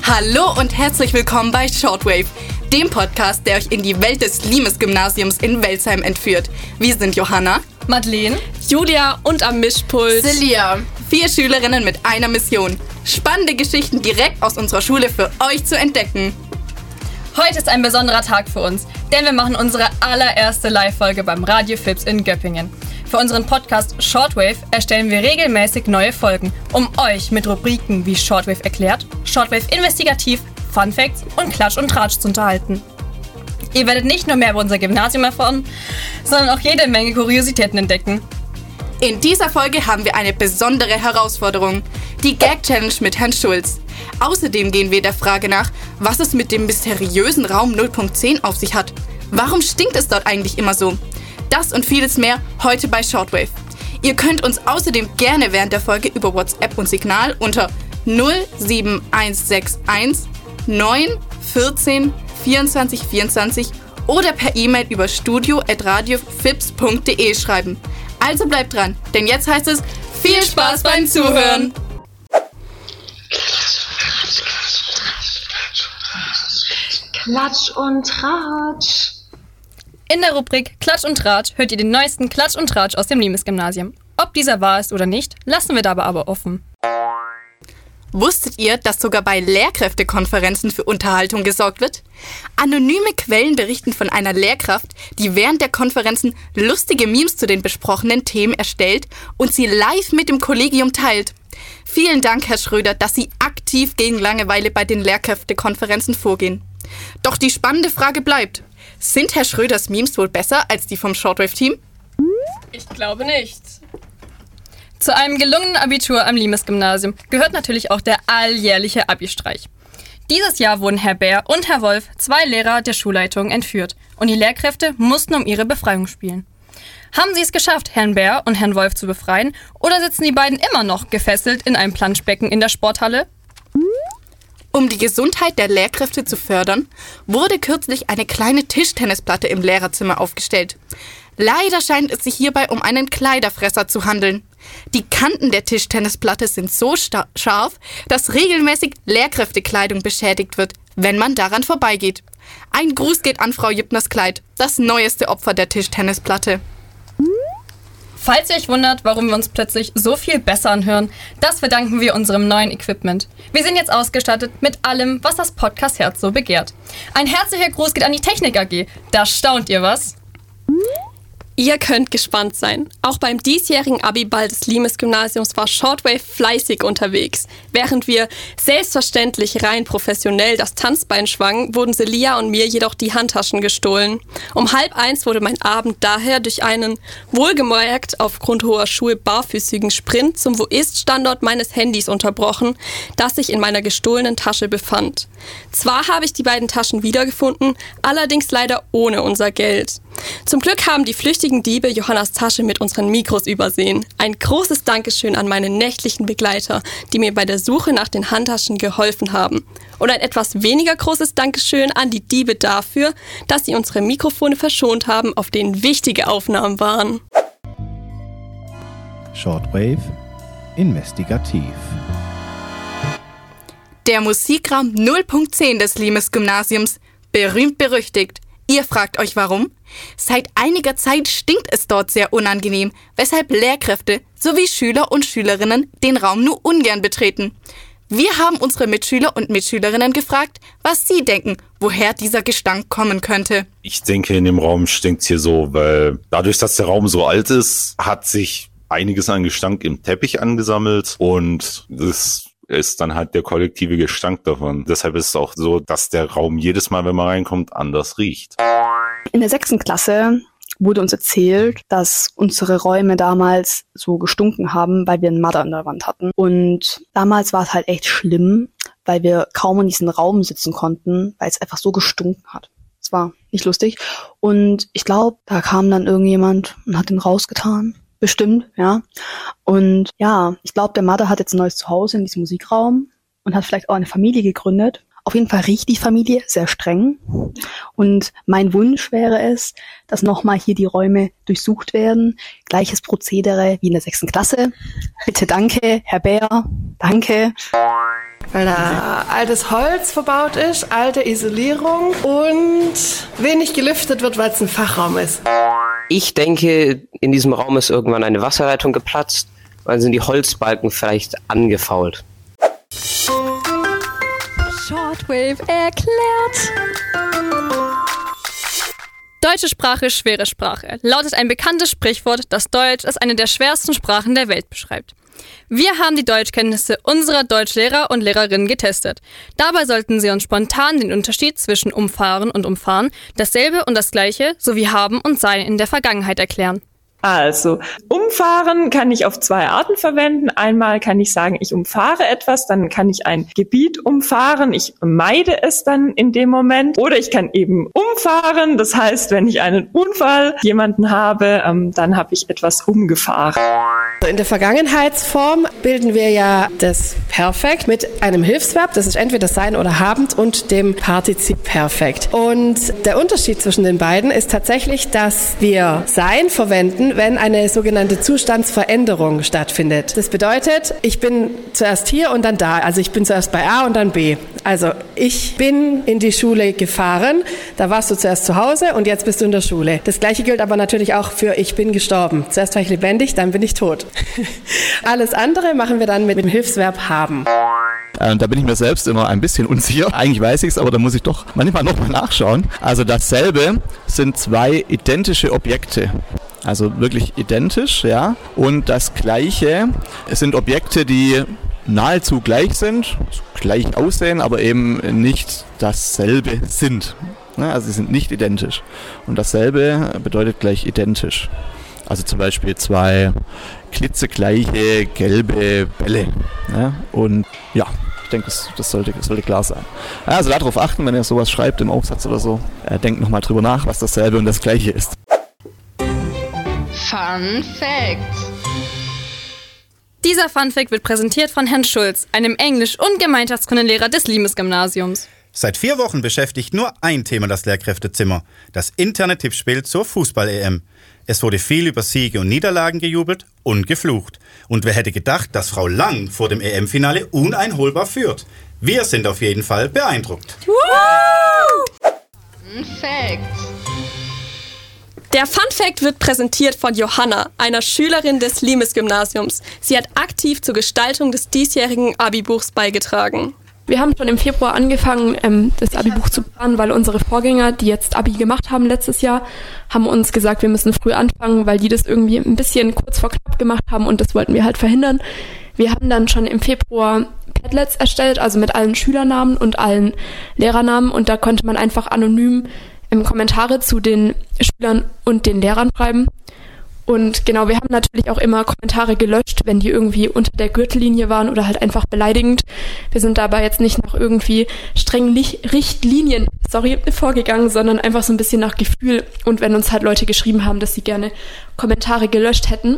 Hallo und herzlich willkommen bei Shortwave, dem Podcast, der euch in die Welt des Limes-Gymnasiums in Welzheim entführt. Wir sind Johanna, Madeleine, Julia und am Mischpult Celia. 4 Schülerinnen mit einer Mission. Spannende Geschichten direkt aus unserer Schule für euch zu entdecken. Heute ist ein besonderer Tag für uns, denn wir machen unsere allererste Live-Folge beim Radio Fips in Göppingen. Für unseren Podcast Shortwave erstellen wir regelmäßig neue Folgen, um euch mit Rubriken wie Shortwave erklärt, Shortwave investigativ, Fun Facts und Klatsch und Tratsch zu unterhalten. Ihr werdet nicht nur mehr über unser Gymnasium erfahren, sondern auch jede Menge Kuriositäten entdecken. In dieser Folge haben wir eine besondere Herausforderung, die Gag-Challenge mit Herrn Schulz. Außerdem gehen wir der Frage nach, was es mit dem mysteriösen Raum 0.10 auf sich hat. Warum stinkt es dort eigentlich immer so? Das und vieles mehr heute bei Shortwave. Ihr könnt uns außerdem gerne während der Folge über WhatsApp und Signal unter 07161 9 14 24 24 oder per E-Mail über studio@radiofips.de schreiben. Also bleibt dran, denn jetzt heißt es viel Spaß beim Zuhören! Klatsch und Tratsch. In der Rubrik Klatsch und Tratsch hört ihr den neuesten Klatsch und Tratsch aus dem Limes-Gymnasium. Ob dieser wahr ist oder nicht, lassen wir dabei aber offen. Wusstet ihr, dass sogar bei Lehrkräftekonferenzen für Unterhaltung gesorgt wird? Anonyme Quellen berichten von einer Lehrkraft, die während der Konferenzen lustige Memes zu den besprochenen Themen erstellt und sie live mit dem Kollegium teilt. Vielen Dank, Herr Schröder, dass Sie aktiv gegen Langeweile bei den Lehrkräftekonferenzen vorgehen. Doch die spannende Frage bleibt: Sind Herr Schröders Memes wohl besser als die vom Shortwave-Team? Ich glaube nicht. Zu einem gelungenen Abitur am Limes-Gymnasium gehört natürlich auch der alljährliche Abi-Streich. Dieses Jahr wurden Herr Bär und Herr Wolf, 2 Lehrer der Schulleitung, entführt und die Lehrkräfte mussten um ihre Befreiung spielen. Haben sie es geschafft, Herrn Bär und Herrn Wolf zu befreien, oder sitzen die beiden immer noch gefesselt in einem Planschbecken in der Sporthalle? Um die Gesundheit der Lehrkräfte zu fördern, wurde kürzlich eine kleine Tischtennisplatte im Lehrerzimmer aufgestellt. Leider scheint es sich hierbei um einen Kleiderfresser zu handeln. Die Kanten der Tischtennisplatte sind so scharf, dass regelmäßig Lehrkräftekleidung beschädigt wird, wenn man daran vorbeigeht. Ein Gruß geht an Frau Jüppners Kleid, das neueste Opfer der Tischtennisplatte. Falls ihr euch wundert, warum wir uns plötzlich so viel besser anhören, das verdanken wir unserem neuen Equipment. Wir sind jetzt ausgestattet mit allem, was das Podcast-Herz so begehrt. Ein herzlicher Gruß geht an die Technik AG. Da staunt ihr was? Ihr könnt gespannt sein. Auch beim diesjährigen Abiball des Limes-Gymnasiums war Shortwave fleißig unterwegs. Während wir selbstverständlich rein professionell das Tanzbein schwangen, wurden Celia und mir jedoch die Handtaschen gestohlen. Um 12:30 wurde mein Abend daher durch einen, wohlgemerkt aufgrund hoher Schuhe barfüßigen Sprint zum Wo-Ist-Standort meines Handys unterbrochen, das sich in meiner gestohlenen Tasche befand. Zwar habe ich die beiden Taschen wiedergefunden, allerdings leider ohne unser Geld. Zum Glück haben die flüchtigen Diebe Johannas Tasche mit unseren Mikros übersehen. Ein großes Dankeschön an meine nächtlichen Begleiter, die mir bei der Suche nach den Handtaschen geholfen haben. Und ein etwas weniger großes Dankeschön an die Diebe dafür, dass sie unsere Mikrofone verschont haben, auf denen wichtige Aufnahmen waren. Shortwave investigativ. Der Musikraum 0.10 des Limes-Gymnasiums, berühmt berüchtigt. Ihr fragt euch warum? Seit einiger Zeit stinkt es dort sehr unangenehm, weshalb Lehrkräfte sowie Schüler und Schülerinnen den Raum nur ungern betreten. Wir haben unsere Mitschüler und Mitschülerinnen gefragt, was sie denken, woher dieser Gestank kommen könnte. Ich denke, in dem Raum stinkt's hier so, weil dadurch, dass der Raum so alt ist, hat sich einiges an Gestank im Teppich angesammelt und das ist dann halt der kollektive Gestank davon. Deshalb ist es auch so, dass der Raum jedes Mal, wenn man reinkommt, anders riecht. In der 6. Klasse wurde uns erzählt, dass unsere Räume damals so gestunken haben, weil wir einen Marder an der Wand hatten. Und damals war es halt echt schlimm, weil wir kaum in diesem Raum sitzen konnten, weil es einfach so gestunken hat. Es war nicht lustig. Und ich glaube, da kam dann irgendjemand und hat den rausgetan. Bestimmt, ja. Und ja, ich glaube, der Marder hat jetzt ein neues Zuhause in diesem Musikraum und hat vielleicht auch eine Familie gegründet. Auf jeden Fall riecht die Familie sehr streng. Und mein Wunsch wäre es, dass nochmal hier die Räume durchsucht werden. Gleiches Prozedere wie in der 6. Klasse. Bitte danke, Herr Bär. Danke. weil da altes Holz verbaut ist, alte Isolierung und wenig gelüftet wird, weil es ein Fachraum ist. Ich denke, in diesem Raum ist irgendwann eine Wasserleitung geplatzt, weil sind die Holzbalken vielleicht angefault. Shortwave erklärt. Deutsche Sprache, schwere Sprache, lautet ein bekanntes Sprichwort, das Deutsch als eine der schwersten Sprachen der Welt beschreibt. Wir haben die Deutschkenntnisse unserer Deutschlehrer und Lehrerinnen getestet. Dabei sollten sie uns spontan den Unterschied zwischen umfahren und umfahren, dasselbe und das Gleiche sowie haben und sein in der Vergangenheit erklären. Also, umfahren kann ich auf 2 Arten verwenden. Einmal kann ich sagen, ich umfahre etwas, dann kann ich ein Gebiet umfahren, ich meide es dann in dem Moment. Oder ich kann eben umfahren, das heißt, wenn ich einen Unfall jemanden habe, dann habe ich etwas umgefahren. In der Vergangenheitsform bilden wir ja das Perfekt mit einem Hilfsverb, das ist entweder sein oder habend, und dem Partizip Perfekt. Und der Unterschied zwischen den beiden ist tatsächlich, dass wir sein verwenden, wenn eine sogenannte Zustandsveränderung stattfindet. Das bedeutet, ich bin zuerst hier und dann da. Also ich bin zuerst bei A und dann B. Also ich bin in die Schule gefahren, da warst du zuerst zu Hause und jetzt bist du in der Schule. Das Gleiche gilt aber natürlich auch für ich bin gestorben. Zuerst war ich lebendig, dann bin ich tot. Alles andere machen wir dann mit dem Hilfsverb haben. Da bin ich mir selbst immer ein bisschen unsicher. Eigentlich weiß ich es, aber da muss ich doch manchmal nochmal nachschauen. Also dasselbe sind 2 identische Objekte. Also wirklich identisch, ja. Und das Gleiche sind Objekte, die nahezu gleich sind, gleich aussehen, aber eben nicht dasselbe sind. Also sie sind nicht identisch. Und dasselbe bedeutet gleich identisch. Also zum Beispiel 2 klitzegleiche gelbe Bälle. Ja? Und ja, ich denke, das sollte klar sein. Also darauf achten, wenn ihr sowas schreibt im Aufsatz oder so. Denkt nochmal drüber nach, was dasselbe und das Gleiche ist. Fun Fact. Dieser Fun Fact wird präsentiert von Herrn Schulz, einem Englisch- und Gemeinschaftskundelehrer des Limes-Gymnasiums. Seit 4 Wochen beschäftigt nur ein Thema das Lehrkräftezimmer: das interne Tippspiel zur Fußball-EM. Es wurde viel über Siege und Niederlagen gejubelt und geflucht. Und wer hätte gedacht, dass Frau Lang vor dem EM-Finale uneinholbar führt? Wir sind auf jeden Fall beeindruckt. Fun Fact. Der Fun Fact wird präsentiert von Johanna, einer Schülerin des Limes-Gymnasiums. Sie hat aktiv zur Gestaltung des diesjährigen Abi-Buchs beigetragen. Wir haben schon im Februar angefangen, das Abi-Buch zu planen, weil unsere Vorgänger, die jetzt Abi gemacht haben letztes Jahr, haben uns gesagt, wir müssen früh anfangen, weil die das irgendwie ein bisschen kurz vor knapp gemacht haben und das wollten wir halt verhindern. Wir haben dann schon im Februar Padlets erstellt, also mit allen Schülernamen und allen Lehrernamen, und da konnte man einfach anonym Kommentare zu den Schülern und den Lehrern schreiben. Und genau, wir haben natürlich auch immer Kommentare gelöscht, wenn die irgendwie unter der Gürtellinie waren oder halt einfach beleidigend. Wir sind dabei jetzt nicht nach irgendwie strengen Richtlinien vorgegangen, sondern einfach so ein bisschen nach Gefühl. Und wenn uns halt Leute geschrieben haben, dass sie gerne Kommentare gelöscht hätten.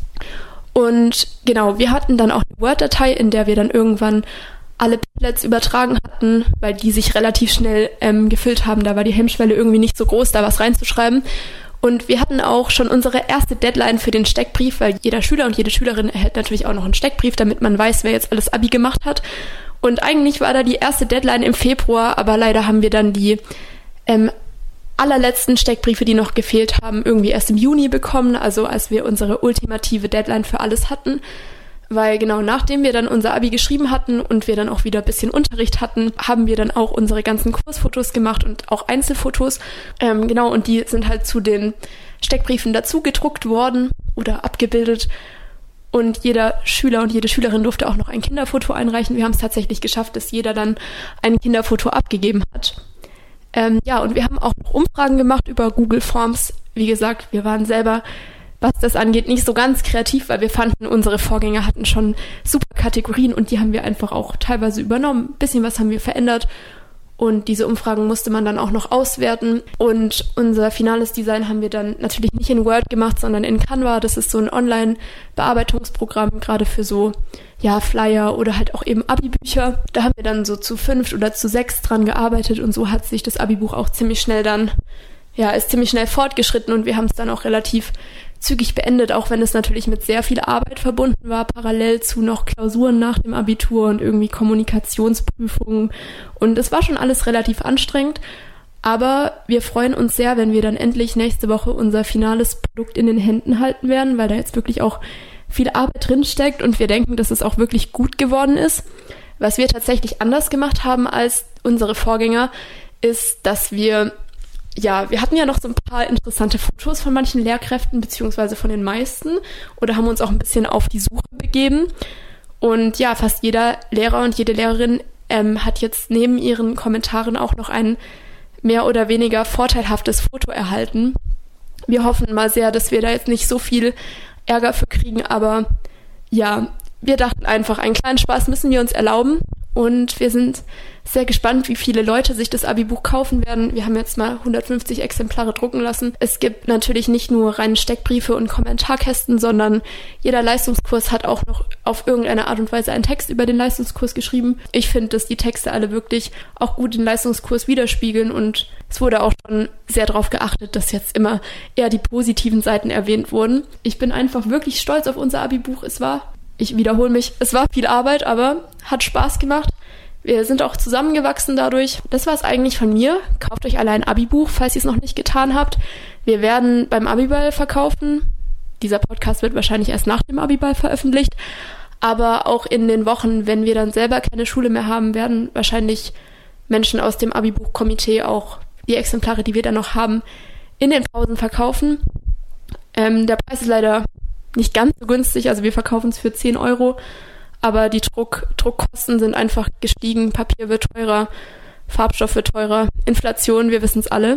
Und genau, wir hatten dann auch eine Word-Datei, in der wir dann irgendwann alle Padlets übertragen hatten, weil die sich relativ schnell gefüllt haben. Da war die Hemmschwelle irgendwie nicht so groß, da was reinzuschreiben. Und wir hatten auch schon unsere erste Deadline für den Steckbrief, weil jeder Schüler und jede Schülerin erhält natürlich auch noch einen Steckbrief, damit man weiß, wer jetzt alles Abi gemacht hat. Und eigentlich war da die erste Deadline im Februar, aber leider haben wir dann die allerletzten Steckbriefe, die noch gefehlt haben, irgendwie erst im Juni bekommen, also als wir unsere ultimative Deadline für alles hatten. Weil genau nachdem wir dann unser Abi geschrieben hatten und wir dann auch wieder ein bisschen Unterricht hatten, haben wir dann auch unsere ganzen Kursfotos gemacht und auch Einzelfotos. Genau, und die sind halt zu den Steckbriefen dazu gedruckt worden oder abgebildet. Und jeder Schüler und jede Schülerin durfte auch noch ein Kinderfoto einreichen. Wir haben es tatsächlich geschafft, dass jeder dann ein Kinderfoto abgegeben hat. Ja, und wir haben auch noch Umfragen gemacht über Google Forms. Wie gesagt, wir waren selber, was das angeht, nicht so ganz kreativ, weil wir fanden, unsere Vorgänger hatten schon super Kategorien und die haben wir einfach auch teilweise übernommen. Ein bisschen was haben wir verändert und diese Umfragen musste man dann auch noch auswerten. Und unser finales Design haben wir dann natürlich nicht in Word gemacht, sondern in Canva. Das ist so ein Online-Bearbeitungsprogramm, gerade für so Flyer oder halt auch eben Abi-Bücher. Da haben wir dann so zu 5 oder zu 6 dran gearbeitet und so hat sich das Abi-Buch auch ziemlich schnell dann, ist ziemlich schnell fortgeschritten und wir haben es dann auch relativ zügig beendet, auch wenn es natürlich mit sehr viel Arbeit verbunden war, parallel zu noch Klausuren nach dem Abitur und irgendwie Kommunikationsprüfungen. Und es war schon alles relativ anstrengend. Aber wir freuen uns sehr, wenn wir dann endlich nächste Woche unser finales Produkt in den Händen halten werden, weil da jetzt wirklich auch viel Arbeit drinsteckt und wir denken, dass es auch wirklich gut geworden ist. Was wir tatsächlich anders gemacht haben als unsere Vorgänger, ist, dass wir hatten ja noch so ein paar interessante Fotos von manchen Lehrkräften, beziehungsweise von den meisten, oder haben uns auch ein bisschen auf die Suche begeben. Und ja, fast jeder Lehrer und jede Lehrerin hat jetzt neben ihren Kommentaren auch noch ein mehr oder weniger vorteilhaftes Foto erhalten. Wir hoffen mal sehr, dass wir da jetzt nicht so viel Ärger für kriegen, aber ja, wir dachten einfach, einen kleinen Spaß müssen wir uns erlauben und wir sind sehr gespannt, wie viele Leute sich das Abi-Buch kaufen werden. Wir haben jetzt mal 150 Exemplare drucken lassen. Es gibt natürlich nicht nur reine Steckbriefe und Kommentarkästen, sondern jeder Leistungskurs hat auch noch auf irgendeine Art und Weise einen Text über den Leistungskurs geschrieben. Ich finde, dass die Texte alle wirklich auch gut den Leistungskurs widerspiegeln und es wurde auch schon sehr darauf geachtet, dass jetzt immer eher die positiven Seiten erwähnt wurden. Ich bin einfach wirklich stolz auf unser Abi-Buch. Ich wiederhole mich, es war viel Arbeit, aber hat Spaß gemacht. Wir sind auch zusammengewachsen dadurch. Das war es eigentlich von mir. Kauft euch alle ein Abi-Buch, falls ihr es noch nicht getan habt. Wir werden beim Abiball verkaufen. Dieser Podcast wird wahrscheinlich erst nach dem Abiball veröffentlicht. Aber auch in den Wochen, wenn wir dann selber keine Schule mehr haben, werden wahrscheinlich Menschen aus dem Abi-Buch-Komitee auch die Exemplare, die wir dann noch haben, in den Pausen verkaufen. Der Preis ist leider nicht ganz so günstig, also wir verkaufen es für 10 €, aber die Druckkosten sind einfach gestiegen, Papier wird teurer, Farbstoff wird teurer, Inflation, wir wissen es alle.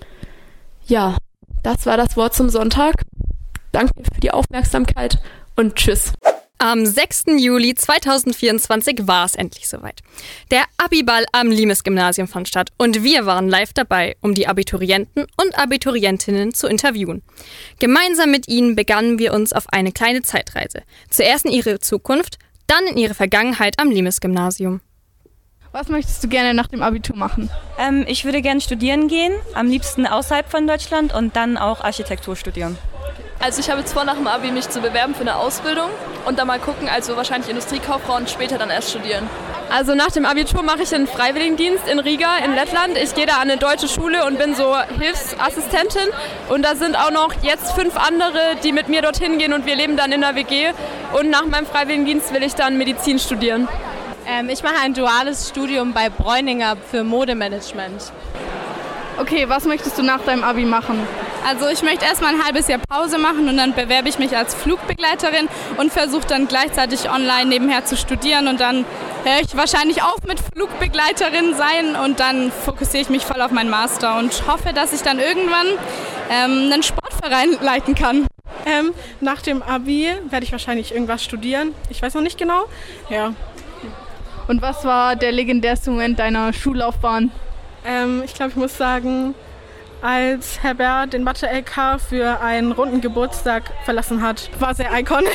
Ja, das war das Wort zum Sonntag. Danke für die Aufmerksamkeit und tschüss. Am 6. Juli 2024 war es endlich soweit. Der Abiball am Limes-Gymnasium fand statt und wir waren live dabei, um die Abiturienten und Abiturientinnen zu interviewen. Gemeinsam mit ihnen begannen wir uns auf eine kleine Zeitreise. Zuerst in ihre Zukunft, dann in ihre Vergangenheit am Limes-Gymnasium. Was möchtest du gerne nach dem Abitur machen? Ich würde gerne studieren gehen, am liebsten außerhalb von Deutschland und dann auch Architektur studieren. Also ich habe jetzt vor, nach dem Abi mich zu bewerben für eine Ausbildung und dann mal gucken, also wahrscheinlich Industriekauffrau und später dann erst studieren. Also nach dem Abitur mache ich einen Freiwilligendienst in Riga in Lettland. Ich gehe da an eine deutsche Schule und bin so Hilfsassistentin und da sind auch noch jetzt 5 andere, die mit mir dorthin gehen und wir leben dann in der WG und nach meinem Freiwilligendienst will ich dann Medizin studieren. Ich mache ein duales Studium bei Bräuninger für Modemanagement. Okay, was möchtest du nach deinem Abi machen? Also ich möchte erstmal ein halbes Jahr Pause machen und dann bewerbe ich mich als Flugbegleiterin und versuche dann gleichzeitig online nebenher zu studieren und dann höre ich wahrscheinlich auf mit Flugbegleiterin sein und dann fokussiere ich mich voll auf meinen Master und hoffe, dass ich dann irgendwann einen Sportverein leiten kann. Nach dem Abi werde ich wahrscheinlich irgendwas studieren. Ich weiß noch nicht genau. Ja. Und was war der legendärste Moment deiner Schullaufbahn? Ich glaube, ich muss sagen, als Herr Bär den Mathe-LK für einen runden Geburtstag verlassen hat, war sehr iconic.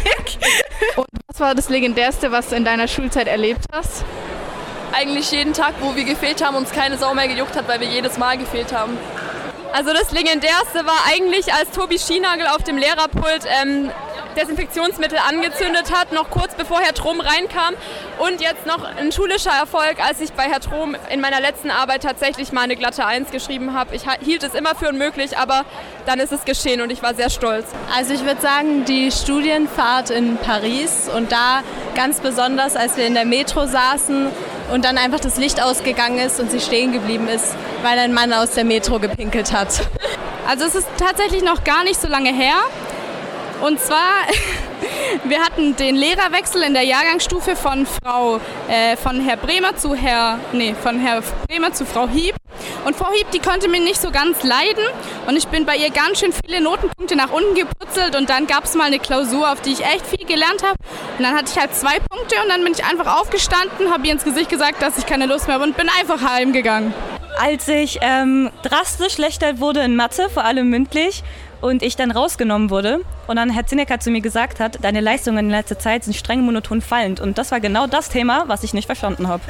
Und was war das Legendärste, was du in deiner Schulzeit erlebt hast? Eigentlich jeden Tag, wo wir gefehlt haben, uns keine Sau mehr gejuckt hat, weil wir jedes Mal gefehlt haben. Also das Legendärste war eigentlich, als Tobi Schienagel auf dem Lehrerpult Desinfektionsmittel angezündet hat, noch kurz bevor Herr Trom reinkam. Und jetzt noch ein schulischer Erfolg, als ich bei Herr Trom in meiner letzten Arbeit tatsächlich mal eine glatte 1 geschrieben habe. Ich hielt es immer für unmöglich, aber dann ist es geschehen und ich war sehr stolz. Also ich würde sagen, die Studienfahrt in Paris und da ganz besonders, als wir in der Metro saßen und dann einfach das Licht ausgegangen ist und sie stehen geblieben ist, weil ein Mann aus der Metro gepinkelt hat. Also es ist tatsächlich noch gar nicht so lange her. Und zwar, wir hatten den Lehrerwechsel in der Jahrgangsstufe von Herr Bremer zu Frau Hieb. Und Frau Hieb, die konnte mich nicht so ganz leiden und ich bin bei ihr ganz schön viele Notenpunkte nach unten geputzelt und dann gab es mal eine Klausur, auf die ich echt viel gelernt habe. Und dann hatte ich halt 2 Punkte und dann bin ich einfach aufgestanden, habe ihr ins Gesicht gesagt, dass ich keine Lust mehr habe und bin einfach heimgegangen. Als ich drastisch schlechter wurde in Mathe, vor allem mündlich, und ich dann rausgenommen wurde und dann Herr Zinecker zu mir gesagt hat, deine Leistungen in letzter Zeit sind streng monoton fallend. Und das war genau das Thema, was ich nicht verstanden habe.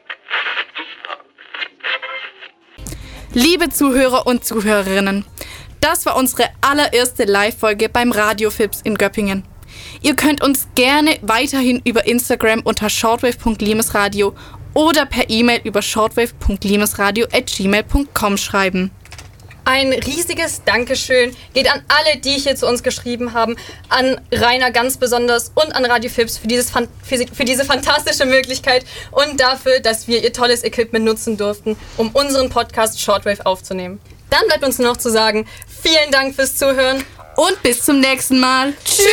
Liebe Zuhörer und Zuhörerinnen, Das war unsere allererste Live-Folge beim Radio Philips in Göppingen. Ihr könnt uns gerne weiterhin über Instagram unter shortwave.limesradio oder per E-Mail über shortwave.limesradio@gmail.com schreiben. Ein riesiges Dankeschön geht an alle, die hier zu uns geschrieben haben, an Rainer ganz besonders und an Radio Philips für diese fantastische Möglichkeit und dafür, dass wir ihr tolles Equipment nutzen durften, um unseren Podcast Shortwave aufzunehmen. Dann bleibt uns nur noch zu sagen, vielen Dank fürs Zuhören und bis zum nächsten Mal. Tschüss!